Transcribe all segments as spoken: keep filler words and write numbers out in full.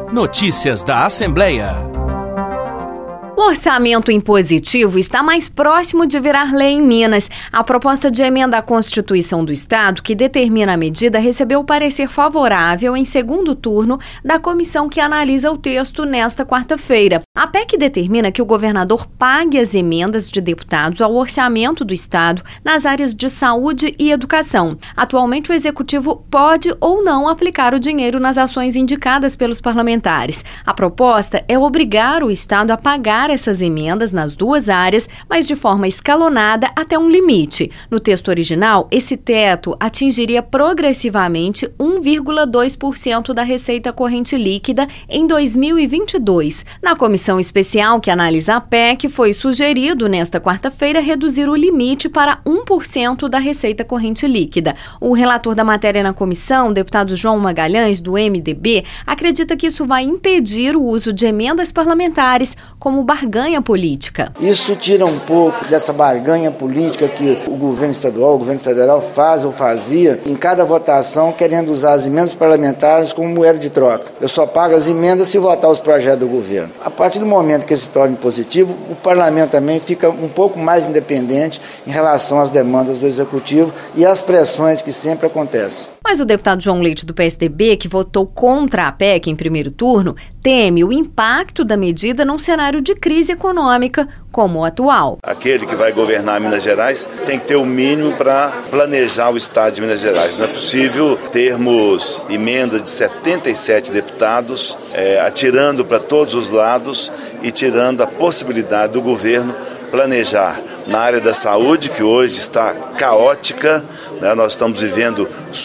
Notícias da Assembleia. O orçamento impositivo está mais próximo de virar lei em Minas. A proposta de emenda à Constituição do Estado, que determina a medida, recebeu parecer favorável em segundo turno da comissão que analisa o texto nesta quarta-feira. A P E C determina que o governador pague as emendas de deputados ao orçamento do Estado nas áreas de saúde e educação. Atualmente, o Executivo pode ou não aplicar o dinheiro nas ações indicadas pelos parlamentares. A proposta é obrigar o Estado a pagar essas emendas nas duas áreas, mas de forma escalonada até um limite. No texto original, esse teto atingiria progressivamente um vírgula dois por cento da receita corrente líquida em dois mil e vinte e dois. Na comissão especial que analisa a P E C, foi sugerido nesta quarta-feira reduzir o limite para um por cento da receita corrente líquida. O relator da matéria na comissão, deputado João Magalhães, do M D B, acredita que isso vai impedir o uso de emendas parlamentares como barganha política. Isso tira um pouco dessa barganha política que o governo estadual, o governo federal faz ou fazia em cada votação, querendo usar as emendas parlamentares como moeda de troca. Eu só pago as emendas se votar os projetos do governo. A partir do momento que ele se torna positivo, o parlamento também fica um pouco mais independente em relação às demandas do executivo e às pressões que sempre acontecem. Mas o deputado João Leite, do P S D B, que votou contra a P E C em primeiro turno, teme o impacto da medida num cenário de crise econômica como o atual. Aquele que vai governar Minas Gerais tem que ter o mínimo para planejar o estado de Minas Gerais. Não é possível termos emendas de setenta e sete deputados é, atirando para todos os lados e tirando a possibilidade do governo planejar na área da saúde, que hoje está caótica, né? Nós estamos vivendo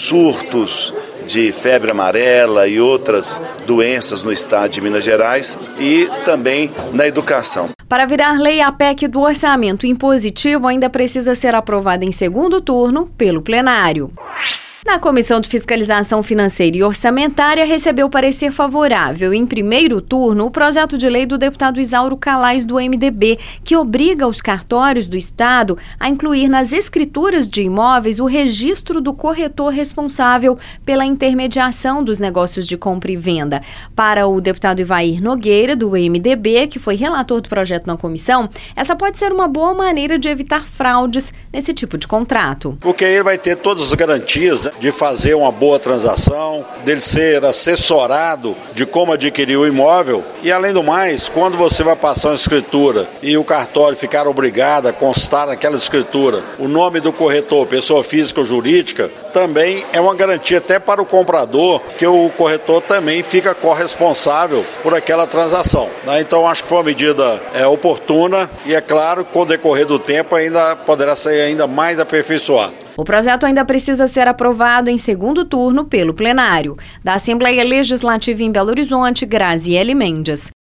surtos de febre amarela e outras doenças no estado de Minas Gerais, e também na educação. Para virar lei, a P E C do orçamento impositivo ainda precisa ser aprovada em segundo turno pelo plenário. Na Comissão de Fiscalização Financeira e Orçamentária, recebeu parecer favorável em primeiro turno o projeto de lei do deputado Isauro Calais, do M D B, que obriga os cartórios do Estado a incluir nas escrituras de imóveis o registro do corretor responsável pela intermediação dos negócios de compra e venda. Para o deputado Ivair Nogueira, do M D B, que foi relator do projeto na comissão, essa pode ser uma boa maneira de evitar fraudes nesse tipo de contrato. Porque ele vai ter todas as garantias, né, de fazer uma boa transação, dele ser assessorado de como adquirir o imóvel. E além do mais, quando você vai passar uma escritura e o cartório ficar obrigado a constar naquela escritura o nome do corretor, pessoa física ou jurídica, também é uma garantia até para o comprador, que o corretor também fica corresponsável por aquela transação, né? Então acho que foi uma medida é, oportuna e é claro que com o decorrer do tempo ainda poderá ser ainda mais aperfeiçoado. O projeto ainda precisa ser aprovado em segundo turno pelo plenário. Da Assembleia Legislativa em Belo Horizonte, Graziele Mendes.